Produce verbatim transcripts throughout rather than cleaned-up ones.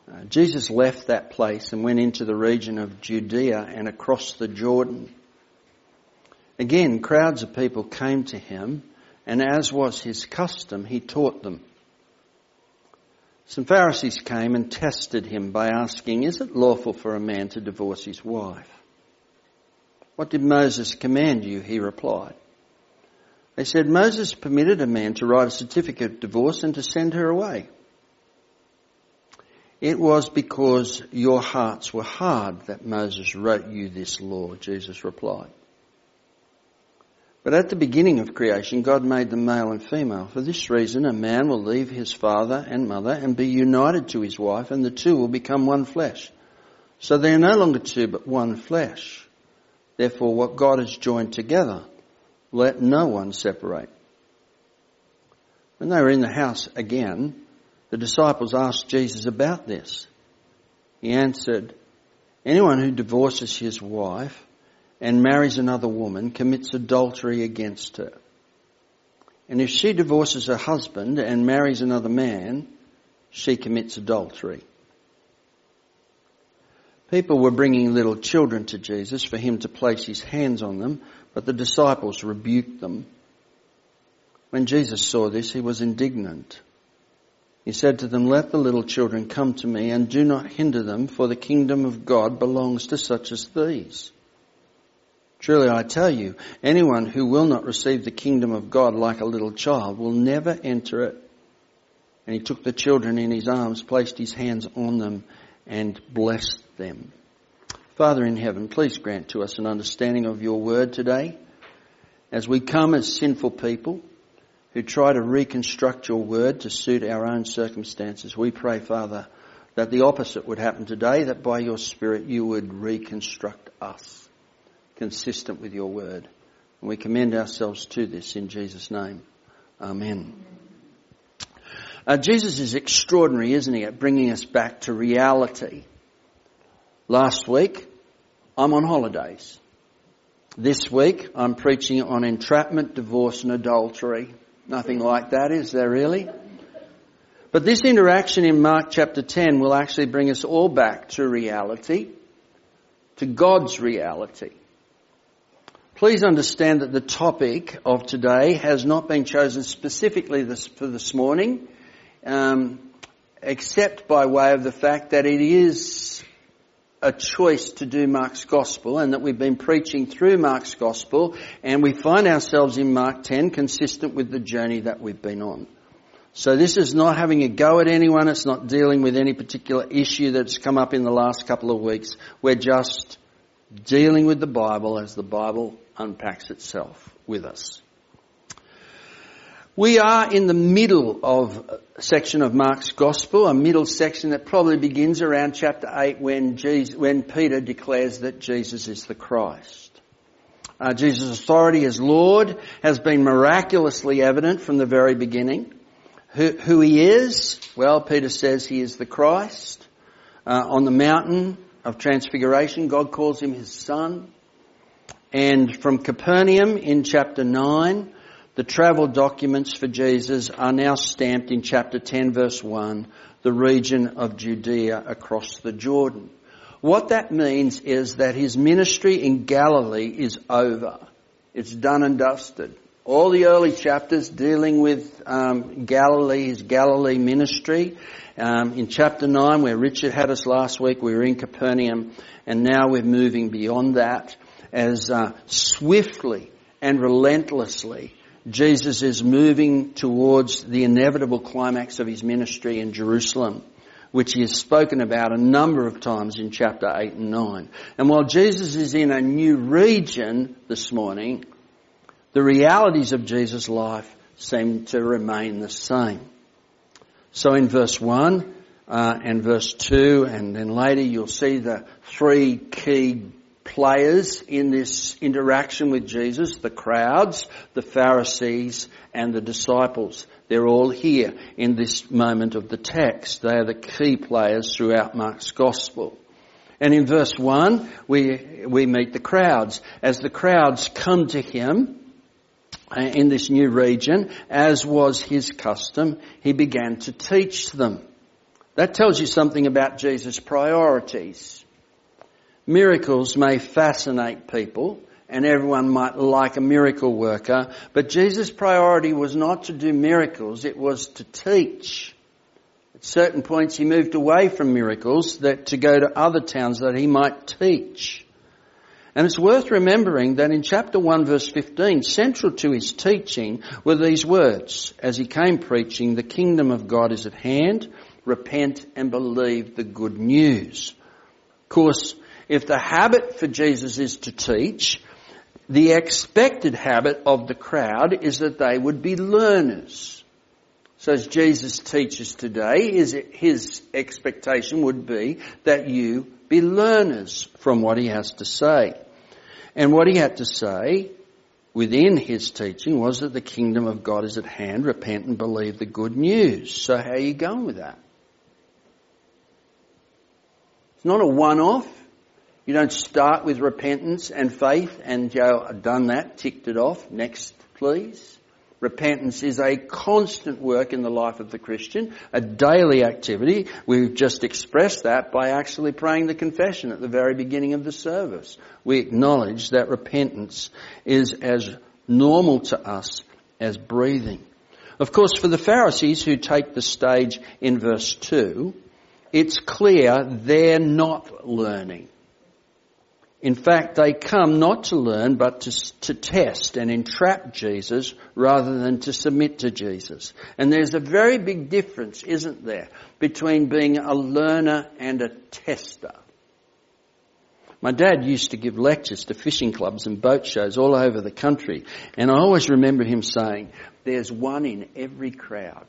Uh, Jesus left that place and went into the region of Judea and across the Jordan. Again, crowds of people came to him, and as was his custom, he taught them. Some Pharisees came and tested him by asking, "Is it lawful for a man to divorce his wife?" "What did Moses command you?" he replied. They said, "Moses permitted a man to write a certificate of divorce and to send her away." "It was because your hearts were hard that Moses wrote you this law," Jesus replied. "But at the beginning of creation, God made them male and female. For this reason, a man will leave his father and mother and be united to his wife, and the two will become one flesh. So they are no longer two, but one flesh. Therefore, what God has joined together, let no one separate." When they were in the house again, the disciples asked Jesus about this. He answered, "Anyone who divorces his wife and marries another woman commits adultery against her. And if she divorces her husband and marries another man, she commits adultery." People were bringing little children to Jesus for him to place his hands on them, but the disciples rebuked them. When Jesus saw this, he was indignant. He said to them, "Let the little children come to me, and do not hinder them, for the kingdom of God belongs to such as these. Truly I tell you, anyone who will not receive the kingdom of God like a little child will never enter it." And he took the children in his arms, placed his hands on them, and blessed them. Father in heaven, please grant to us an understanding of your word today. As we come as sinful people who try to reconstruct your word to suit our own circumstances, we pray, Father, that the opposite would happen today, that by your Spirit you would reconstruct us consistent with your word. And we commend ourselves to this in Jesus' name. Amen. Uh, Jesus is extraordinary, isn't he, at bringing us back to reality. Last week, I'm on holidays. This week, I'm preaching on entrapment, divorce and adultery. Nothing like that, is there really? But this interaction in Mark chapter ten will actually bring us all back to reality, to God's reality. Please understand that the topic of today has not been chosen specifically this, for this morning, um, except by way of the fact that it is a choice to do Mark's Gospel, and that we've been preaching through Mark's Gospel, and we find ourselves in Mark ten consistent with the journey that we've been on. So this is not having a go at anyone. It's not dealing with any particular issue that's come up in the last couple of weeks. We're just dealing with the Bible as the Bible unpacks itself with us. We are in the middle of a section of Mark's Gospel, a middle section that probably begins around chapter eight when Jesus, when Peter declares that Jesus is the Christ. Uh, Jesus' authority as Lord has been miraculously evident from the very beginning. Who, who he is? Well, Peter says he is the Christ. Uh, on the mountain of Transfiguration, God calls him his Son. And from Capernaum in chapter nine, the travel documents for Jesus are now stamped in chapter ten verse one, the region of Judea across the Jordan. What that means is that his ministry in Galilee is over. It's done and dusted. All the early chapters dealing with um, Galilee, his Galilee ministry. Um, in chapter nine, where Richard had us last week, we were in Capernaum, and now we're moving beyond that as uh, swiftly and relentlessly Jesus is moving towards the inevitable climax of his ministry in Jerusalem, which he has spoken about a number of times in chapter eight and nine. And while Jesus is in a new region this morning, the realities of Jesus' life seem to remain the same. So in verse one uh, and verse two, and then later you'll see the three key players in this interaction with Jesus: the crowds, the Pharisees, and the disciples. They're all here in this moment of the text. They are the key players throughout Mark's Gospel. And in verse one, we we meet the crowds. As the crowds come to him in this new region, as was his custom, he began to teach them. That tells you something about Jesus' priorities. Miracles may fascinate people, and everyone might like a miracle worker, but Jesus' priority was not to do miracles, it was to teach. At certain points he moved away from miracles that to go to other towns that he might teach. And it's worth remembering that in chapter one verse fifteen, central to his teaching were these words, as he came preaching, "The kingdom of God is at hand, repent and believe the good news." Of course, if the habit for Jesus is to teach, the expected habit of the crowd is that they would be learners. So as Jesus teaches today, his, his expectation would be that you be learners from what he has to say. And what he had to say within his teaching was that the kingdom of God is at hand, repent and believe the good news. So how are you going with that? It's not a one-off. You don't start with repentance and faith and go, I've done that, ticked it off, next please. Repentance is a constant work in the life of the Christian, a daily activity. We've just expressed that by actually praying the confession at the very beginning of the service. We acknowledge that repentance is as normal to us as breathing. Of course, for the Pharisees who take the stage in verse two, it's clear they're not learning. In fact, they come not to learn but to, to test and entrap Jesus rather than to submit to Jesus. And there's a very big difference, isn't there, between being a learner and a tester. My dad used to give lectures to fishing clubs and boat shows all over the country, and I always remember him saying, there's one in every crowd.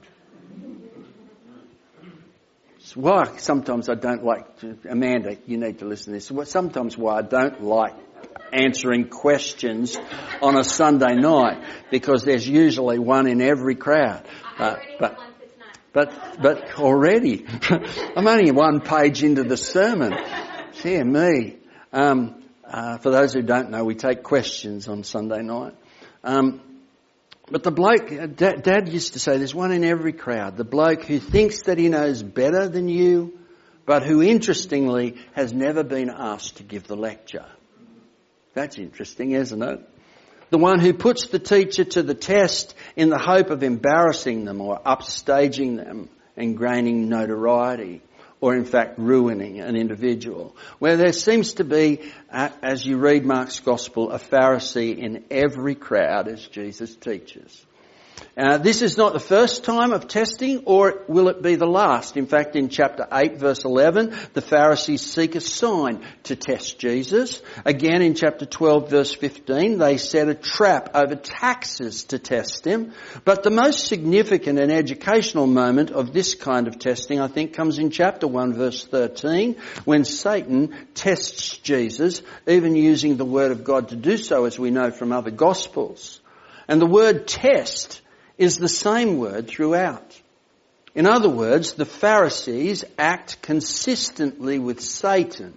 Why sometimes I don't like to, Amanda, you need to listen to this. Sometimes why I don't like answering questions on a Sunday night, because there's usually one in every crowd. Uh, but, but, but already, I'm only one page into the sermon. Dear me. Um, uh, for those who don't know, we take questions on Sunday night. Um, But the bloke, Dad, Dad used to say, there's one in every crowd. The bloke who thinks that he knows better than you, but who interestingly has never been asked to give the lecture. That's interesting, isn't it? The one who puts the teacher to the test in the hope of embarrassing them or upstaging them and gaining notoriety, or in fact ruining an individual. Where there seems to be, uh, as you read Mark's Gospel, a Pharisee in every crowd as Jesus teaches. Uh, this is not the first time of testing, or will it be the last? In fact, in chapter eight, verse eleven, the Pharisees seek a sign to test Jesus. Again, in chapter twelve, verse fifteen, they set a trap over taxes to test him. But the most significant and educational moment of this kind of testing, I think, comes in chapter one, verse thirteen, when Satan tests Jesus, even using the word of God to do so, as we know from other Gospels. And the word test is the same word throughout. In other words, the Pharisees act consistently with Satan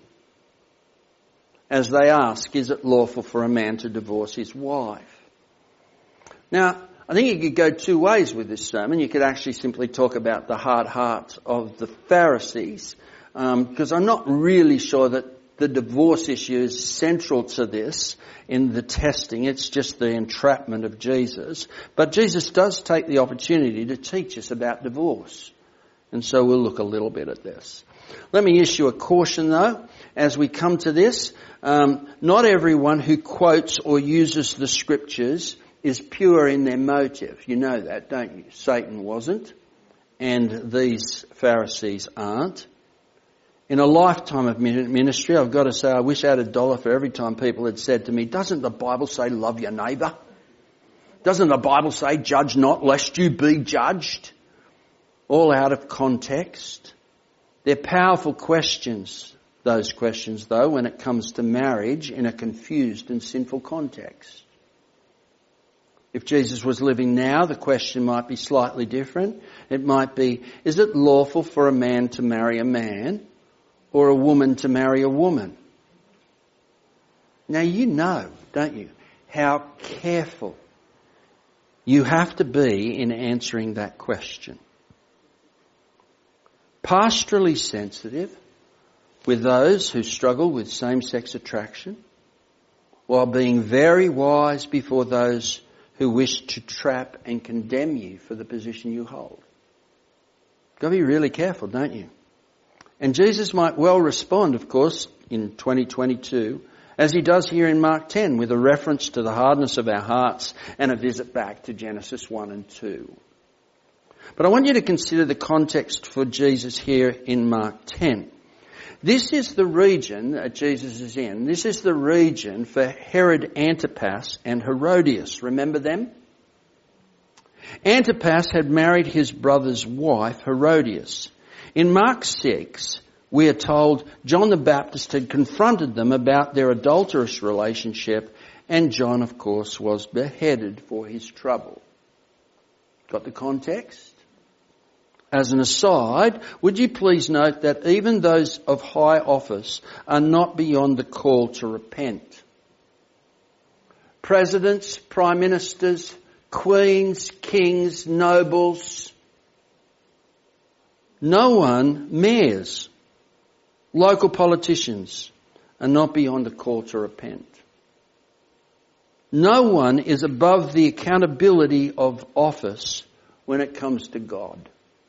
as they ask, is it lawful for a man to divorce his wife? Now, I think you could go two ways with this sermon. You could actually simply talk about the hard heart of the Pharisees, um, because I'm not really sure that the divorce issue is central to this in the testing. It's just the entrapment of Jesus. But Jesus does take the opportunity to teach us about divorce. And so we'll look a little bit at this. Let me issue a caution though, as we come to this. Um, not everyone who quotes or uses the scriptures is pure in their motive. You know that, don't you? Satan wasn't, and these Pharisees aren't. In a lifetime of ministry, I've got to say, I wish I had a dollar for every time people had said to me, doesn't the Bible say love your neighbour? Doesn't the Bible say judge not lest you be judged? All out of context. They're powerful questions, those questions though, when it comes to marriage in a confused and sinful context. If Jesus was living now, the question might be slightly different. It might be, is it lawful for a man to marry a man, or a woman to marry a woman? Now you know, don't you, how careful you have to be in answering that question. pastorally sensitive with those who struggle with same-sex attraction, while being very wise before those who wish to trap and condemn you for the position you hold. Got to be really careful, don't you? And Jesus might well respond, of course, in twenty twenty-two, as he does here in Mark ten, with a reference to the hardness of our hearts and a visit back to Genesis one and two. But I want you to consider the context for Jesus here in Mark ten. This is the region that Jesus is in. This is the region for Herod Antipas and Herodias. Remember them? Antipas had married his brother's wife, Herodias. In Mark six, we are told John the Baptist had confronted them about their adulterous relationship, and John, of course, was beheaded for his trouble. Got the context? As an aside, would you please note that even those of high office are not beyond the call to repent. Presidents, prime ministers, queens, kings, nobles, no one, mayors, local politicians are not beyond the call to repent. No one is above the accountability of office when it comes to God.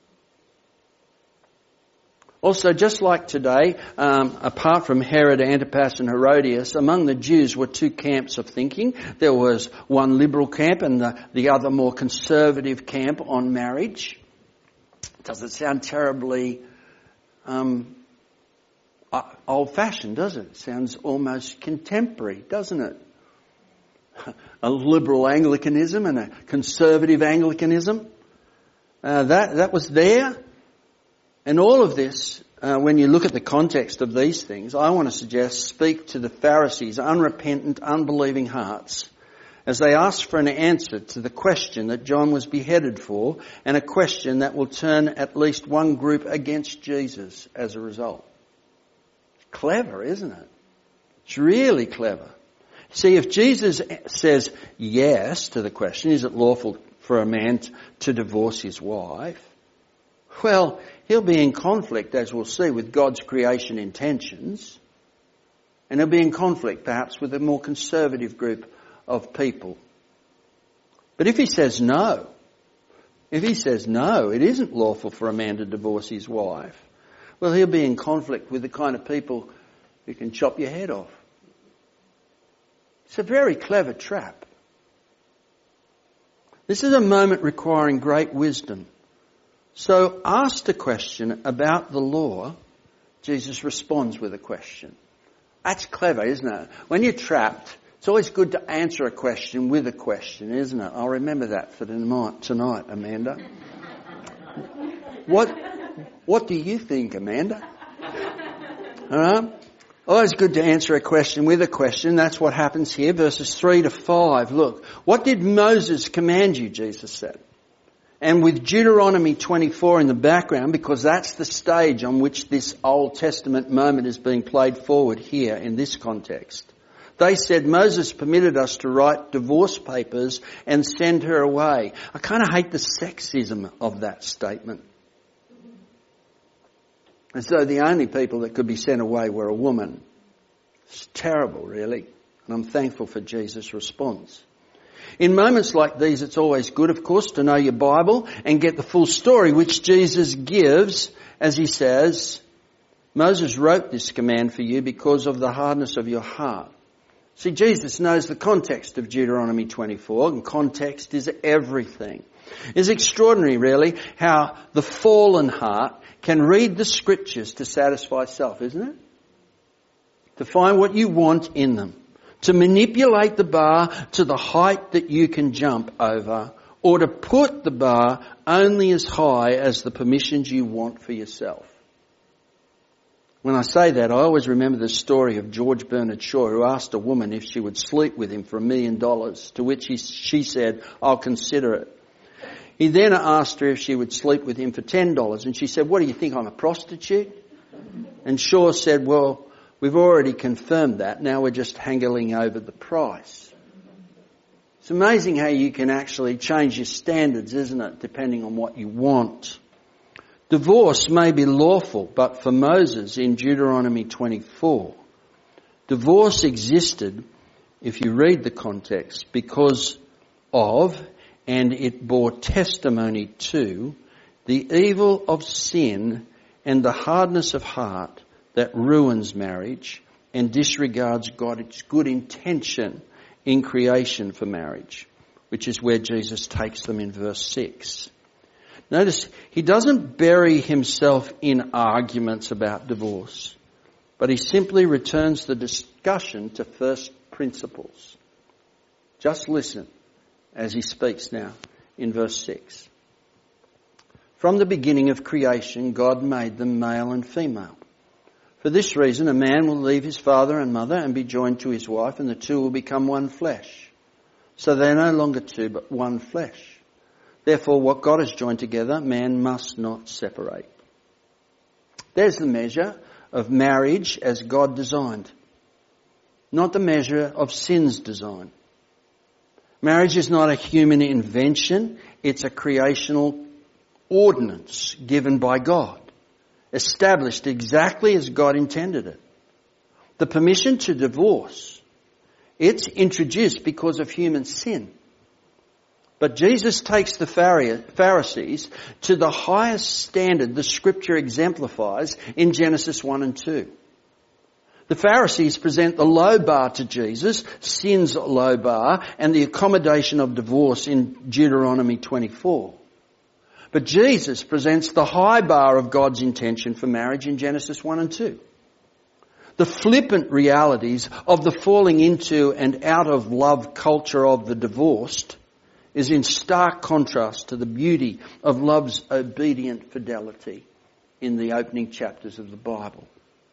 Also, just like today, um, apart from Herod Antipas and Herodias, among the Jews were two camps of thinking. There was one liberal camp and the, the other more conservative camp on marriage. Doesn't sound terribly um, old-fashioned, does it? It sounds almost contemporary, doesn't it? A liberal Anglicanism and a conservative Anglicanism. Uh, that, that was there. And all of this, uh, when you look at the context of these things, I want to suggest speak to the Pharisees' unrepentant, unbelieving hearts as they ask for an answer to the question that John was beheaded for, and a question that will turn at least one group against Jesus as a result. Clever, isn't it? It's really clever. See, if Jesus says yes to the question, is it lawful for a man to divorce his wife? Well, he'll be in conflict, as we'll see, with God's creation intentions. And he'll be in conflict, perhaps, with a more conservative group of people. But if he says no, if he says no, it isn't lawful for a man to divorce his wife, well, he'll be in conflict with the kind of people who can chop your head off. It's a very clever trap. This is a moment requiring great wisdom. So, asked a question about the law, Jesus responds with a question. That's clever, isn't it? When you're trapped, it's always good to answer a question with a question, isn't it? I'll remember that for tonight, Amanda. What, what do you think, Amanda? All right? Always good to answer a question with a question. That's what happens here, verses three to five. Look, what did Moses command you, Jesus said? And with Deuteronomy twenty-four in the background, because that's the stage on which this Old Testament moment is being played forward here in this context. They said Moses permitted us to write divorce papers and send her away. I kind of hate the sexism of that statement. As though the only people that could be sent away were a woman. It's terrible, really. And I'm thankful for Jesus' response. In moments like these, it's always good, of course, to know your Bible and get the full story, which Jesus gives, as he says, Moses wrote this command for you because of the hardness of your heart. See, Jesus knows the context of Deuteronomy twenty-four, and context is everything. It's extraordinary, really, how the fallen heart can read the scriptures to satisfy self, isn't it? To find what you want in them. To manipulate the bar to the height that you can jump over, or to put the bar only as high as the permissions you want for yourself. When I say that, I always remember the story of George Bernard Shaw, who asked a woman if she would sleep with him for a million dollars, to which he, she said, "I'll consider it." He then asked her if she would sleep with him for ten dollars, and she said, "What do you think, I'm a prostitute?" And Shaw said, "Well, we've already confirmed that. Now we're just haggling over the price." It's amazing how you can actually change your standards, isn't it, depending on what you want. Divorce may be lawful, but for Moses in Deuteronomy twenty-four, divorce existed, if you read the context, because of, and it bore testimony to, the evil of sin and the hardness of heart that ruins marriage and disregards God's good intention in creation for marriage, which is where Jesus takes them in verse six. Notice, he doesn't bury himself in arguments about divorce, but he simply returns the discussion to first principles. Just listen as he speaks now in verse six. From the beginning of creation, God made them male and female. For this reason, a man will leave his father and mother and be joined to his wife, and the two will become one flesh. So they are no longer two, but one flesh. Therefore, what God has joined together, man must not separate. There's the measure of marriage as God designed, not the measure of sin's design. Marriage is not a human invention, it's a creational ordinance given by God, established exactly as God intended it. The permission to divorce, it's introduced because of human sin. But Jesus takes the Pharisees to the highest standard the Scripture exemplifies in Genesis one and two. The Pharisees present the low bar to Jesus, sin's low bar, and the accommodation of divorce in Deuteronomy twenty-four. But Jesus presents the high bar of God's intention for marriage in Genesis one and two. The flippant realities of the falling into and out of love culture of the divorced is in stark contrast to the beauty of love's obedient fidelity in the opening chapters of the Bible.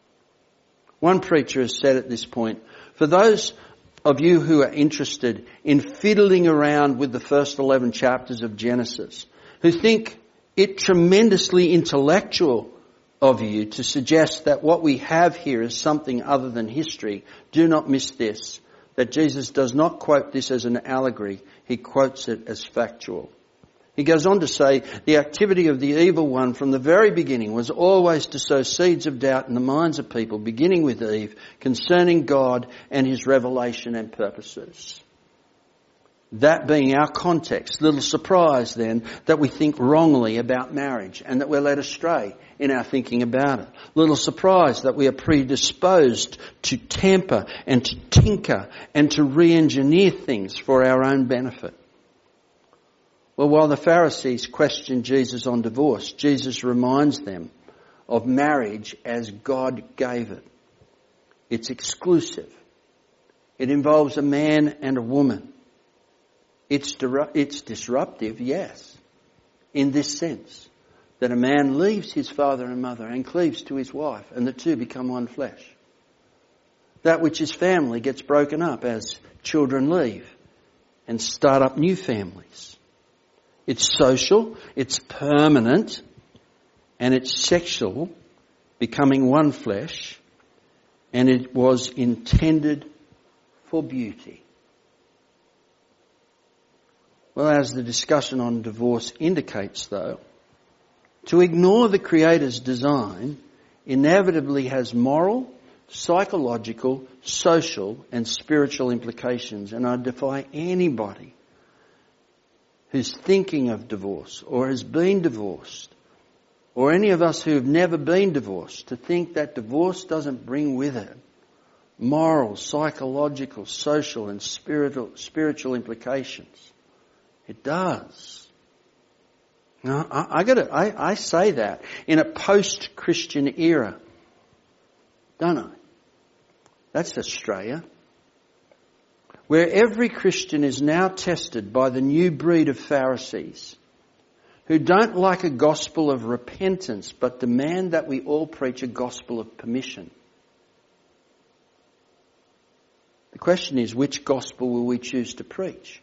One preacher has said at this point, for those of you who are interested in fiddling around with the first eleven chapters of Genesis, who think it tremendously intellectual of you to suggest that what we have here is something other than history, do not miss this, that Jesus does not quote this as an allegory, he quotes it as factual. He goes on to say, the activity of the evil one from the very beginning was always to sow seeds of doubt in the minds of people, beginning with Eve, concerning God and his revelation and purposes. That being our context, little surprise then that we think wrongly about marriage and that we're led astray in our thinking about it. Little surprise that we are predisposed to tamper and to tinker and to re-engineer things for our own benefit. Well, while the Pharisees questioned Jesus on divorce, Jesus reminds them of marriage as God gave it. It's exclusive. It involves a man and a woman. It's, it's disruptive, yes, in this sense, that a man leaves his father and mother and cleaves to his wife, and the two become one flesh. That which is family gets broken up as children leave and start up new families. It's social, it's permanent, and it's sexual, becoming one flesh, and it was intended for beauty. Well, as the discussion on divorce indicates, though, to ignore the Creator's design inevitably has moral, psychological, social, and spiritual implications. And I defy anybody who's thinking of divorce or has been divorced, or any of us who have never been divorced, to think that divorce doesn't bring with it moral, psychological, social, and spiritual, spiritual implications. It does. Now, I, I gotta, I, I say that in a post-Christian era, don't I? That's Australia, where every Christian is now tested by the new breed of Pharisees who don't like a gospel of repentance but demand that we all preach a gospel of permission. The question is, which gospel will we choose to preach?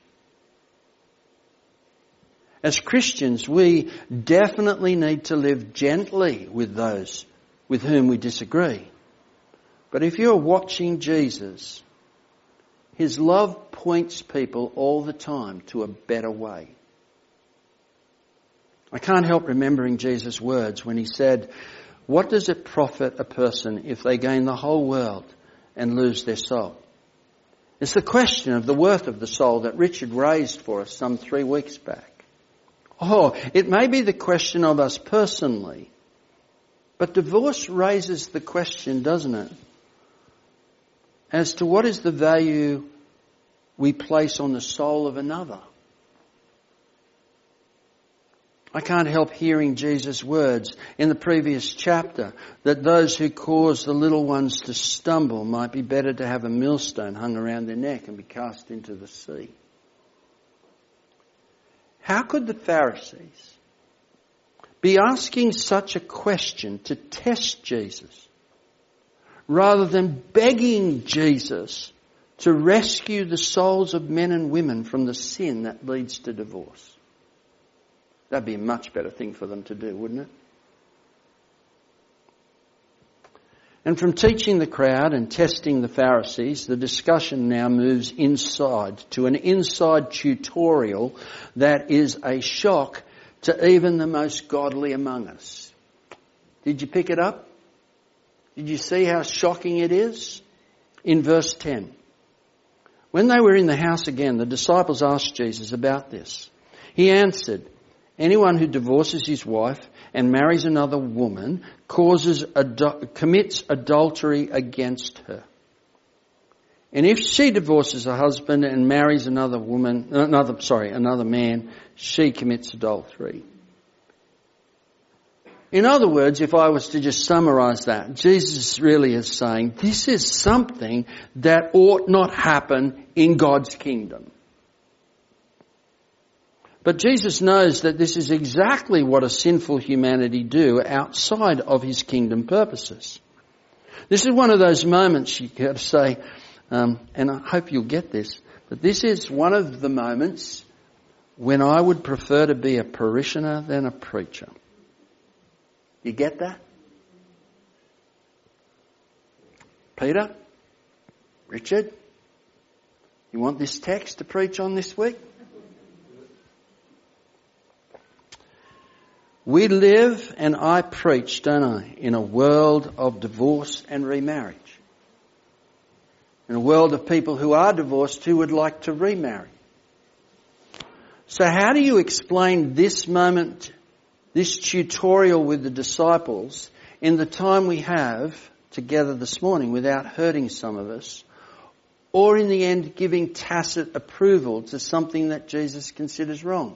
As Christians, we definitely need to live gently with those with whom we disagree. But if you're watching Jesus, his love points people all the time to a better way. I can't help remembering Jesus' words when he said, "What does it profit a person if they gain the whole world and lose their soul?" It's the question of the worth of the soul that Richard raised for us some three weeks back. Oh, it may be the question of us personally, but divorce raises the question, doesn't it, as to what is the value we place on the soul of another. I can't help hearing Jesus' words in the previous chapter that those who cause the little ones to stumble might be better to have a millstone hung around their neck and be cast into the sea. How could the Pharisees be asking such a question to test Jesus rather than begging Jesus to rescue the souls of men and women from the sin that leads to divorce? That'd be a much better thing for them to do, wouldn't it? And from teaching the crowd and testing the Pharisees, the discussion now moves inside to an inside tutorial that is a shock to even the most godly among us. Did you pick it up? Did you see how shocking it is? In verse ten. When they were in the house again, the disciples asked Jesus about this. He answered, "Anyone who divorces his wife and marries another woman causes adu- commits adultery against her. And if she divorces her husband and marries another woman, another sorry, another man, she commits adultery." In other words, if I was to just summarize that, Jesus really is saying this is something that ought not happen in God's kingdom. But Jesus knows that this is exactly what a sinful humanity do outside of his kingdom purposes. This is one of those moments you got to say, um, and I hope you'll get this, but this is one of the moments when I would prefer to be a parishioner than a preacher. You get that? Peter? Richard? You want this text to preach on this week? We live, and I preach, don't I, in a world of divorce and remarriage. In a world of people who are divorced who would like to remarry. So how do you explain this moment, this tutorial with the disciples, in the time we have together this morning without hurting some of us, or in the end giving tacit approval to something that Jesus considers wrong?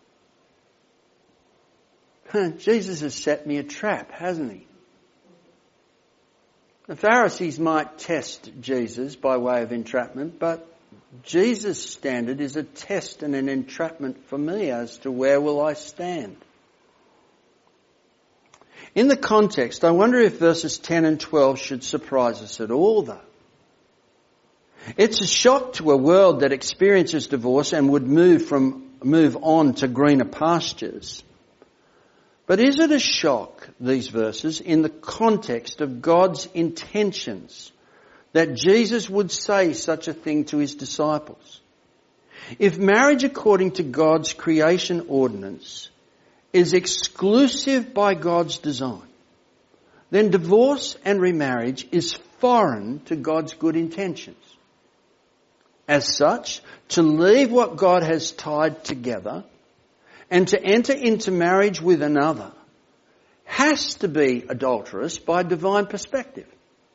Jesus has set me a trap, hasn't he? The Pharisees might test Jesus by way of entrapment, but Jesus' standard is a test and an entrapment for me as to where will I stand. In the context, I wonder if verses ten and twelve should surprise us at all, though. It's a shock to a world that experiences divorce and would move from move on to greener pastures. But is it a shock, these verses, in the context of God's intentions, that Jesus would say such a thing to his disciples? If marriage according to God's creation ordinance is exclusive by God's design, then divorce and remarriage is foreign to God's good intentions. As such, to leave what God has tied together and to enter into marriage with another has to be adulterous by divine perspective.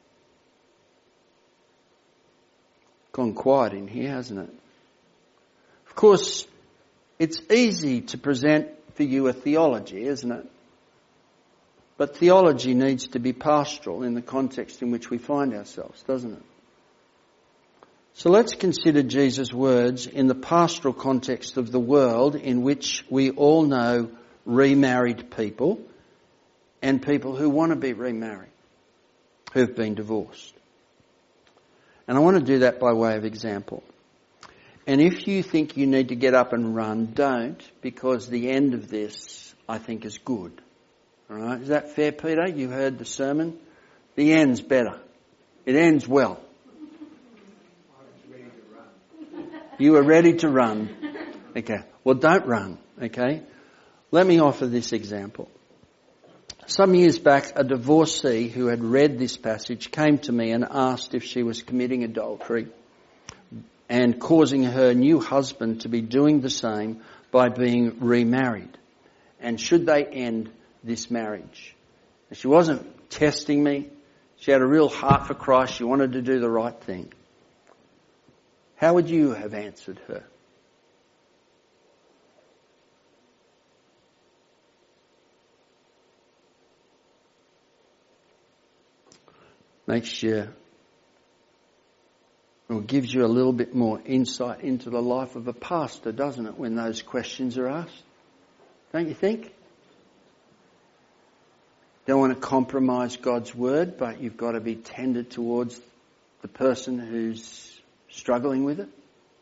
Gone quiet in here, hasn't it? Of course, it's easy to present for you a theology, isn't it? But theology needs to be pastoral in the context in which we find ourselves, doesn't it? So let's consider Jesus' words in the pastoral context of the world in which we all know remarried people and people who want to be remarried, who've been divorced. And I want to do that by way of example. And if you think you need to get up and run, don't, because the end of this, I think, is good. All right? Is that fair, Peter? You heard the sermon? The end's better. It ends well. You were ready to run. Okay. Well, don't run. Okay. Let me offer this example. Some years back, a divorcee who had read this passage came to me and asked if she was committing adultery and causing her new husband to be doing the same by being remarried. And should they end this marriage? She wasn't testing me. She had a real heart for Christ. She wanted to do the right thing. How would you have answered her? Makes you, or gives you a little bit more insight into the life of a pastor, doesn't it, when those questions are asked? Don't you think? Don't want to compromise God's word, but you've got to be tender towards the person who's struggling with it.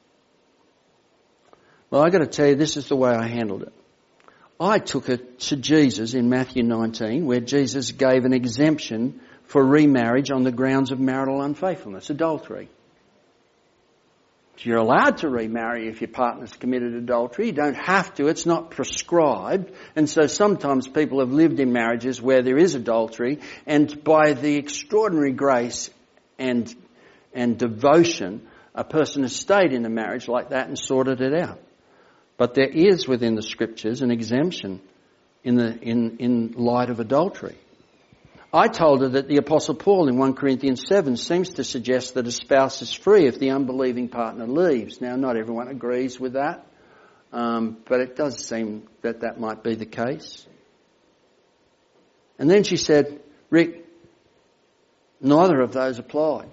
Well, I've got to tell you, this is the way I handled it. I took it to Jesus in Matthew nineteen, where Jesus gave an exemption for remarriage on the grounds of marital unfaithfulness, adultery. You're allowed to remarry if your partner's committed adultery. You don't have to. It's not prescribed. And so sometimes people have lived in marriages where there is adultery, and by the extraordinary grace and and devotion, a person has stayed in a marriage like that and sorted it out. But there is within the Scriptures an exemption in the in, in light of adultery. I told her that the Apostle Paul in First Corinthians seven seems to suggest that a spouse is free if the unbelieving partner leaves. Now, not everyone agrees with that, um, but it does seem that that might be the case. And then she said, Rick, neither of those applied.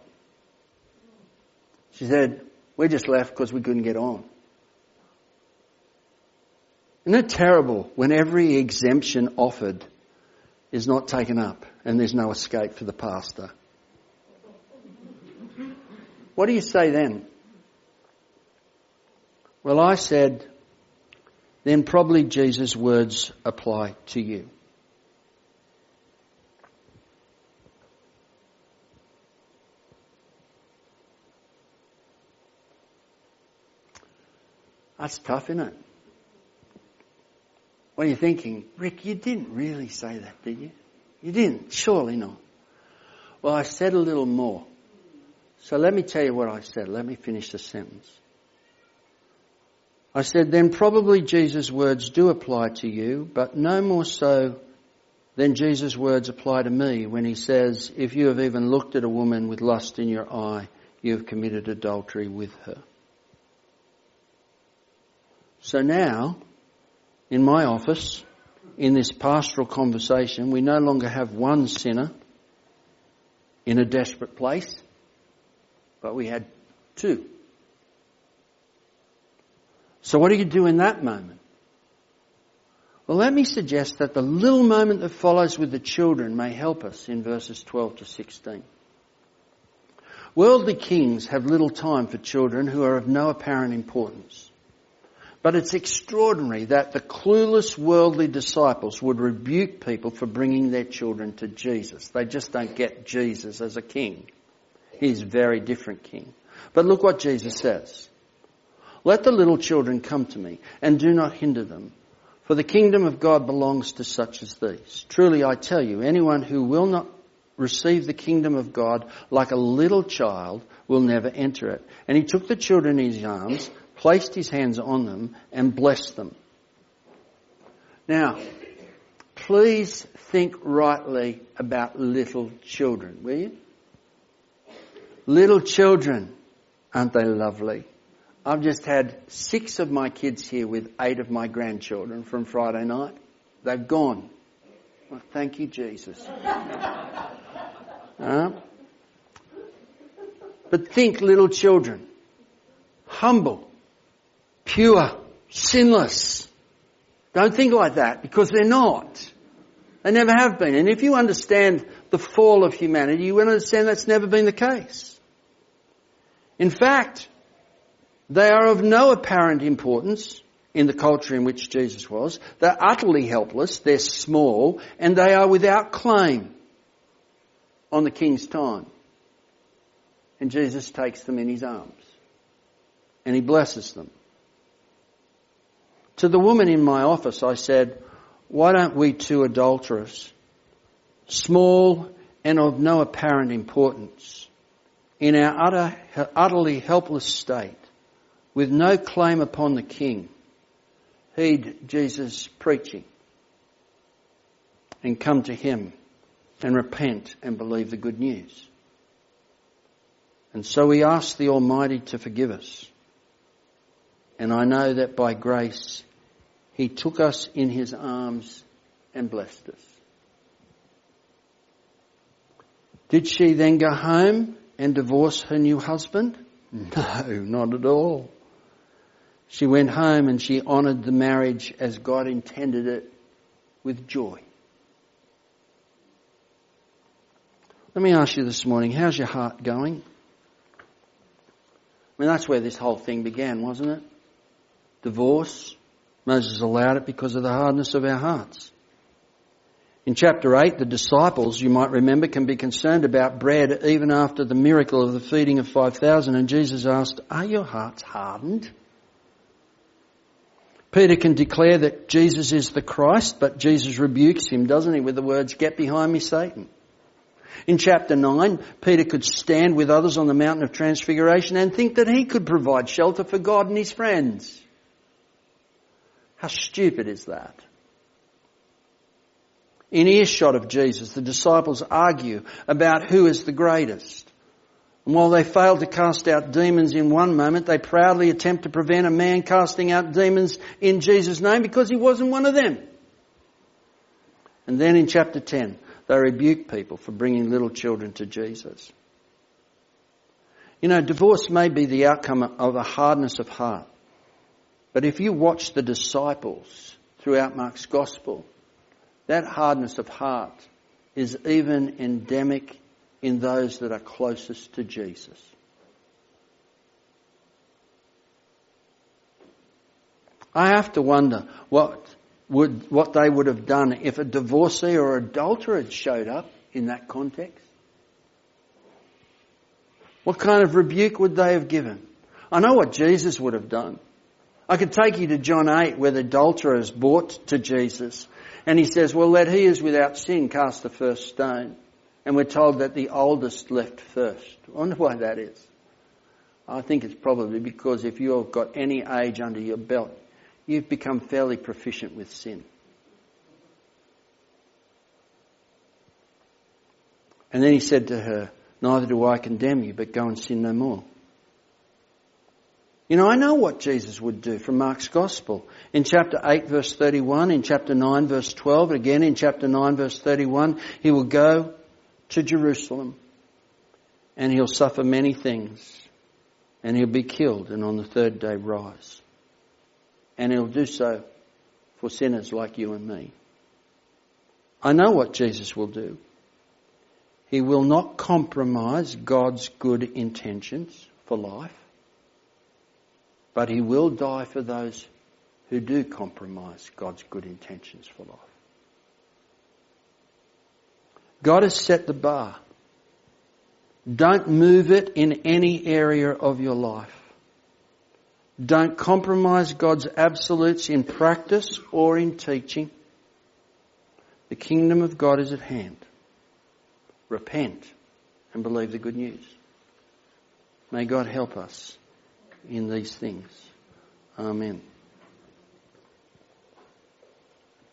She said, we just left because we couldn't get on. Isn't it terrible when every exemption offered is not taken up and there's no escape for the pastor? What do you say then? Well, I said, then probably Jesus' words apply to you. That's tough, isn't it? What are you thinking? Rick, you didn't really say that, did you? You didn't. Surely not. Well, I said a little more. So let me tell you what I said. Let me finish the sentence. I said, then probably Jesus' words do apply to you, but no more so than Jesus' words apply to me when he says, if you have even looked at a woman with lust in your eye, you have committed adultery with her. So now, in my office, in this pastoral conversation, we no longer have one sinner in a desperate place, but we had two. So what do you do in that moment? Well, let me suggest that the little moment that follows with the children may help us in verses twelve to sixteen. Worldly kings have little time for children who are of no apparent importance. But it's extraordinary that the clueless worldly disciples would rebuke people for bringing their children to Jesus. They just don't get Jesus as a king. He's a very different king. But look what Jesus says. Let the little children come to me, and do not hinder them, for the kingdom of God belongs to such as these. Truly I tell you, anyone who will not receive the kingdom of God like a little child will never enter it. And he took the children in his arms, placed his hands on them and blessed them. Now, please think rightly about little children, will you? Little children, aren't they lovely? I've just had six of my kids here with eight of my grandchildren from Friday night. They've gone. Well, thank you, Jesus. uh, but think little children. Humble. Pure, sinless. Don't think like that, because they're not. They never have been. And if you understand the fall of humanity, you will understand that's never been the case. In fact, they are of no apparent importance in the culture in which Jesus was. They're utterly helpless, they're small, and they are without claim on the king's time. And Jesus takes them in his arms, and he blesses them. To the woman in my office, I said, why don't we two adulterers, small and of no apparent importance, in our utter, utterly helpless state, with no claim upon the king, heed Jesus' preaching and come to him and repent and believe the good news. And so we ask the Almighty to forgive us. And I know that by grace he took us in his arms and blessed us. Did she then go home and divorce her new husband? No, not at all. She went home and she honoured the marriage as God intended it, with joy. Let me ask you this morning, how's your heart going? I mean, that's where this whole thing began, wasn't it? Divorce. Moses allowed it because of the hardness of our hearts. In chapter eight, the disciples, you might remember, can be concerned about bread even after the miracle of the feeding of five thousand. And Jesus asked, are your hearts hardened? Peter can declare that Jesus is the Christ, but Jesus rebukes him, doesn't he, with the words, get behind me, Satan. In chapter nine, Peter could stand with others on the mountain of transfiguration and think that he could provide shelter for God and his friends. How stupid is that? In earshot of Jesus, the disciples argue about who is the greatest. And while they fail to cast out demons in one moment, they proudly attempt to prevent a man casting out demons in Jesus' name because he wasn't one of them. And then in chapter ten, they rebuke people for bringing little children to Jesus. You know, divorce may be the outcome of a hardness of heart. But if you watch the disciples throughout Mark's Gospel, that hardness of heart is even endemic in those that are closest to Jesus. I have to wonder what would what they would have done if a divorcee or adulterer had showed up in that context. What kind of rebuke would they have given? I know what Jesus would have done. I could take you to John eight where the adulterer is brought to Jesus and he says, well, let he is without sin cast the first stone. And we're told that the oldest left first. I wonder why that is. I think it's probably because if you've got any age under your belt, you've become fairly proficient with sin. And then he said to her, neither do I condemn you, but go and sin no more. You know, I know what Jesus would do from Mark's Gospel. In chapter eight verse thirty-one, in chapter nine verse twelve, again in chapter nine verse thirty-one, he will go to Jerusalem and he'll suffer many things and he'll be killed and on the third day rise. And he'll do so for sinners like you and me. I know what Jesus will do. He will not compromise God's good intentions for life, but he will die for those who do compromise God's good intentions for life. God has set the bar. Don't move it in any area of your life. Don't compromise God's absolutes in practice or in teaching. The kingdom of God is at hand. Repent and believe the good news. May God help us in these things. Amen.